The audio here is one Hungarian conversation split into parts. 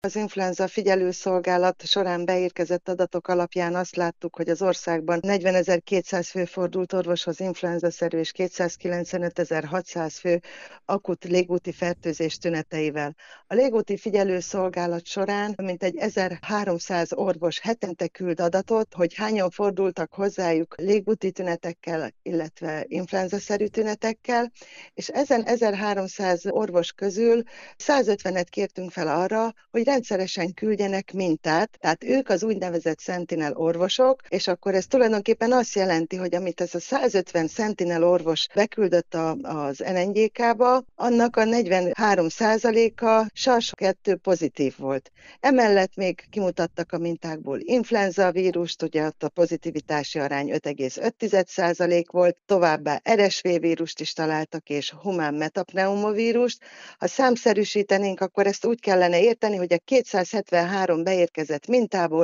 Az influenza figyelőszolgálat során beérkezett adatok alapján azt láttuk, hogy az országban 40.200 fő fordult orvoshoz influenzaszerű és 295.600 fő akut légúti fertőzés tüneteivel. A légúti figyelőszolgálat során mintegy 1300 orvos hetente küld adatot, hogy hányan fordultak hozzájuk légúti tünetekkel, illetve influenzaszerű tünetekkel, és ezen 1300 orvos közül 150-et kértünk fel arra, hogy rendszeresen küldjenek mintát, tehát ők az úgynevezett Sentinel orvosok, és akkor ez tulajdonképpen azt jelenti, hogy amit ez a 150 Sentinel orvos beküldött az NNGK-ba, annak a 43%-a SARS-2 pozitív volt. Emellett még kimutattak a mintákból influenza vírust, ugye ott a pozitivitási arány 5,5% volt, továbbá RSV vírust is találtak, és humán metapneumovírust. Ha számszerűsítenénk, akkor ezt úgy kellene érteni, hogy a 273 beérkezett mintából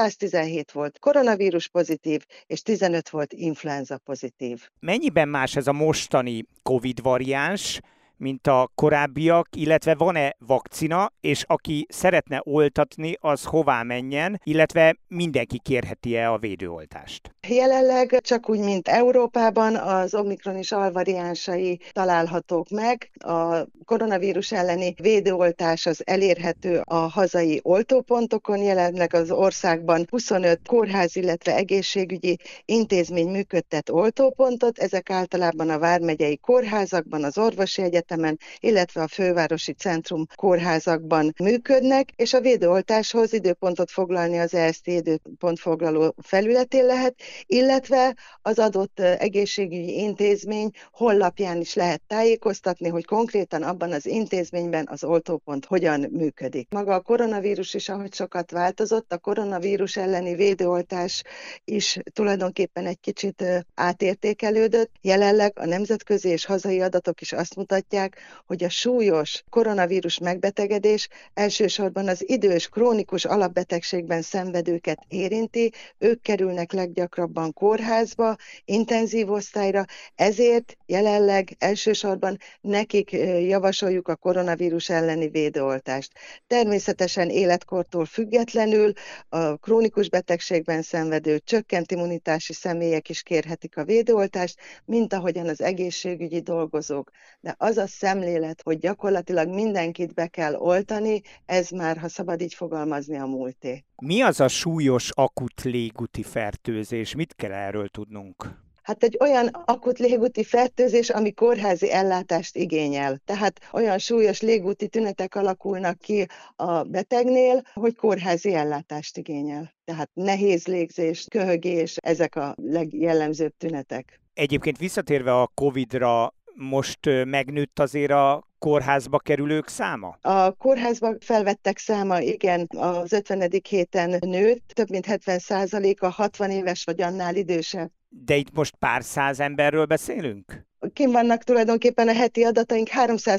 117 volt koronavírus pozitív, és 15 volt influenza pozitív. Mennyiben más ez a mostani COVID variáns, mint a korábbiak, illetve van-e vakcina, és aki szeretne oltatni, az hová menjen, illetve mindenki kérheti-e a védőoltást? Jelenleg csak úgy, mint Európában, az omikron és alvariánsai találhatók meg. A koronavírus elleni védőoltás az elérhető a hazai oltópontokon. Jelenleg az országban 25 kórház, illetve egészségügyi intézmény működtet oltópontot. Ezek általában a vármegyei kórházakban, az orvosi egyetemen, illetve a fővárosi centrum kórházakban működnek, és a védőoltáshoz időpontot foglalni az ESZT időpontfoglaló felületén lehet, illetve az adott egészségügyi intézmény honlapján is lehet tájékoztatni, hogy konkrétan abban az intézményben az oltópont hogyan működik. Maga a koronavírus is, ahogy sokat változott, a koronavírus elleni védőoltás is tulajdonképpen egy kicsit átértékelődött. Jelenleg a nemzetközi és hazai adatok is azt mutatják, hogy a súlyos koronavírus megbetegedés elsősorban az idős, krónikus alapbetegségben szenvedőket érinti, ők kerülnek leggyakrabban kórházba, intenzív osztályra, ezért jelenleg elsősorban nekik javasoljuk a koronavírus elleni védőoltást. Természetesen életkortól függetlenül a krónikus betegségben szenvedő, csökkent immunitási személyek is kérhetik a védőoltást, mint ahogyan az egészségügyi dolgozók. De az a szemlélet, hogy gyakorlatilag mindenkit be kell oltani, ez már, ha szabad így fogalmazni, a múlté. Mi az a súlyos akut légúti fertőzés? Mit kell erről tudnunk? Hát egy olyan akut légúti fertőzés, ami kórházi ellátást igényel. Tehát olyan súlyos légúti tünetek alakulnak ki a betegnél, hogy kórházi ellátást igényel. Tehát nehéz légzés, köhögés, ezek a legjellemzőbb tünetek. Egyébként visszatérve a COVID-ra, most megnőtt azért a kórházba kerülők száma? A kórházba felvettek száma, igen, az 50. héten nőtt, több mint 70% a 60 éves vagy annál idősebb. De itt most pár száz emberről beszélünk? Kim vannak tulajdonképpen a heti adataink,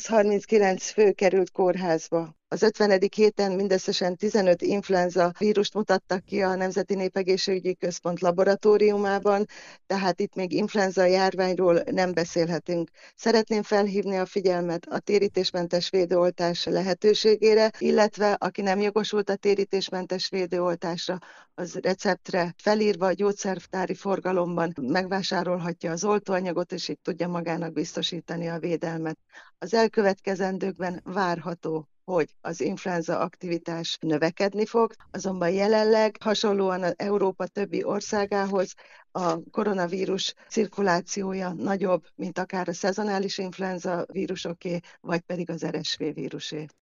339 fő került kórházba. Az 50. héten mindösszesen 15 influenza vírust mutattak ki a Nemzeti Népegészségügyi Központ laboratóriumában, tehát itt még influenza járványról nem beszélhetünk. Szeretném felhívni a figyelmet a térítésmentes védőoltás lehetőségére, illetve aki nem jogosult a térítésmentes védőoltásra, az receptre felírva a gyógyszertári forgalomban megvásárolhatja az oltóanyagot, és így tudja magának biztosítani a védelmet. Az elkövetkezendőkben várható, hogy az influenza aktivitás növekedni fog, azonban jelenleg hasonlóan az Európa többi országához a koronavírus cirkulációja nagyobb, mint akár a szezonális influenza vírusoké, vagy pedig az RSV vírusé.